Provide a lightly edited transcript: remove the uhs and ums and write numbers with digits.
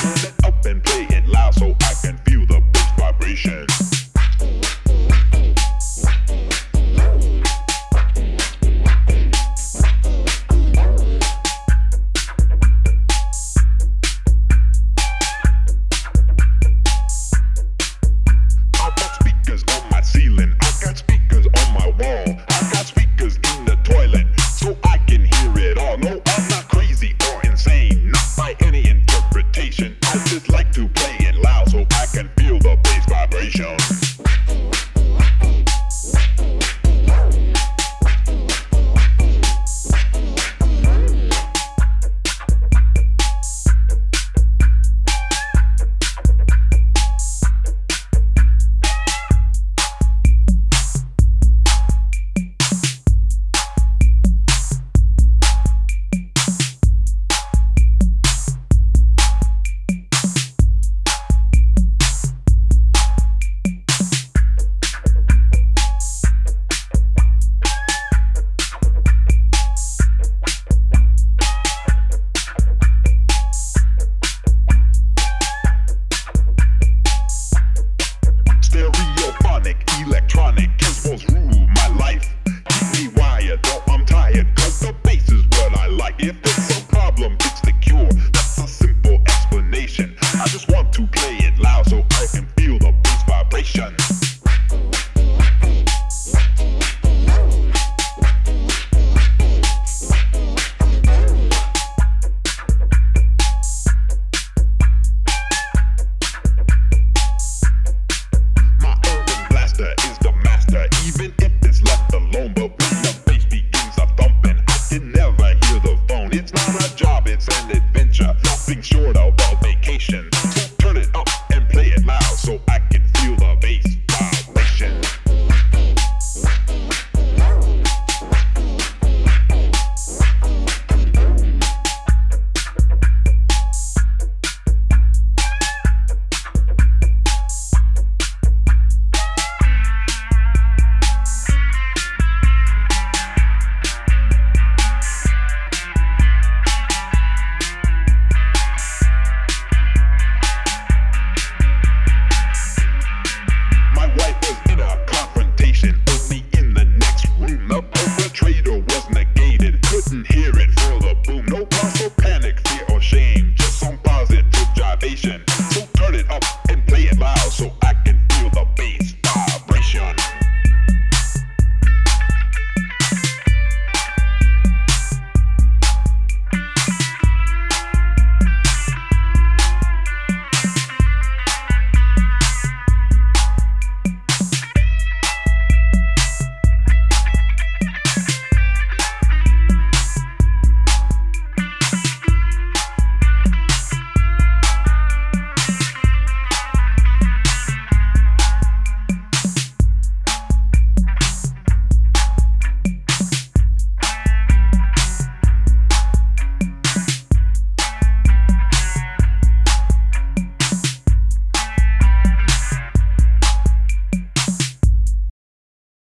Turn it up and play it loud so I can feel the bass vibration. I got speakers on my ceiling, I got speakers on my wall, I got speakers in the toilet so I can hear it all. No, I'm not crazy or insane, not by any interpretation. I just like to play it loud so I can feel the bass vibration. Stereophonic, electronic, gizmos rule my life. Keep me wired, though I'm tired, cause the bass is what I like. If it's a problem, it's the cure, that's a simple explanation. I just want to play it loud so I can feel the bass vibration. Is the master, even if it's left alone. But when the bass begins a thumping, I can never hear the phone. It's not a job, it's an adventure, nothing short of a vacation.